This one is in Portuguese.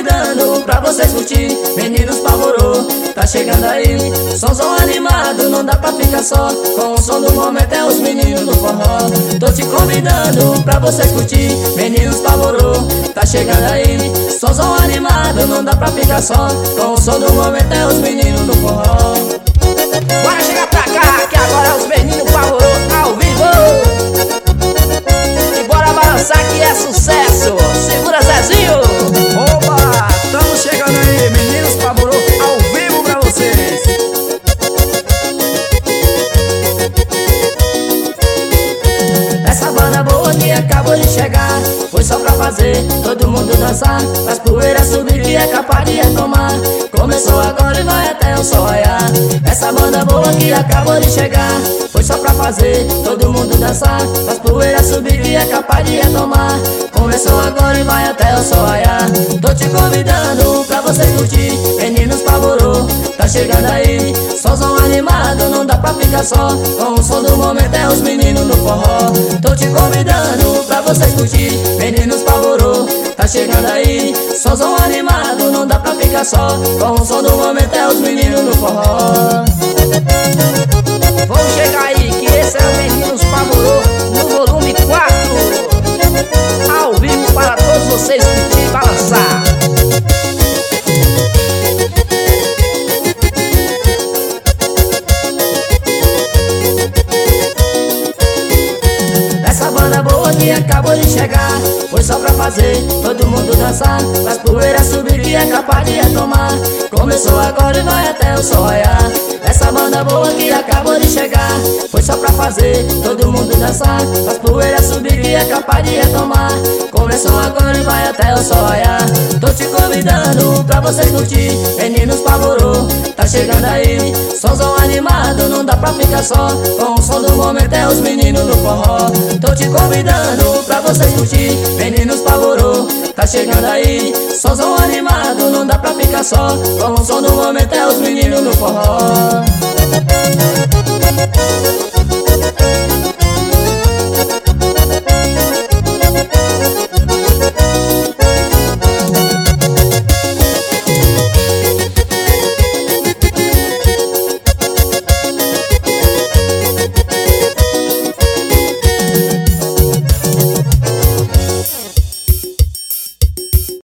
convidando pra vocês curtir. Meninos Pavorô, tá chegando aí. Somzão animado, não dá pra ficar só. Com o som do momento é os meninos do forró. Tô te convidando pra vocês curtir. Meninos Pavorô, tá chegando aí. Somzão animado, não dá pra ficar só. Com o som do momento é os meninos do forró. Bora chegar pra cá, que agora é os meninos Pavorô ao vivo. E bora balançar que é sucesso. Segura, Zezinho. Opa, tamo chegando aí, meninos Pavorô ao vivo pra vocês. Essa banda boa que acabou de chegar foi só pra fazer todo mundo dançar. As poeiras subir que é capaz de retomar. Começou agora e vai até o sol raiar. Essa banda boa que acabou de chegar foi só pra fazer todo mundo dançar. As poeiras subir que é capaz de retomar. Começou agora e vai até o sol raiar. Tô te convidando pra vocês curtir. Meninos Pavorô, tá chegando aí. Somzão animado, não dá pra ficar só. Com o som do momento é os meninos do forró. Tô te convidando pra vocês curtir. Meninos Pavorô, tá chegando aí. Somzão animado, não dá pra ficar só. Com o som do momento é os meninos do forró. Vamos chegar aí, que esse é o Meninos Pavorô no volume 4. Ao vivo para todos vocês curtir e balançar. Essa banda boa que acabou de chegar foi só pra fazer todo mundo dançar. As poeiras subir que é capaz de retomar. Começou agora e vai até o sol raiar. Essa banda boa que acabou de chegar foi só pra fazer todo mundo dançar. As poeiras subir que é capaz de retomar. Começou agora e vai até o sol raiar. Tô te convidando pra vocês curtir. Meninos Pavorô, tá chegando aí. Somzão animado, não dá pra ficar só. Com o som do momento é os meninos do forró. Tô te convidando pra vocês curtir. Meninos Pavorô, tá chegando aí. Somzão animado, não dá pra ficar só. Com o som do momento é os meninos do forró.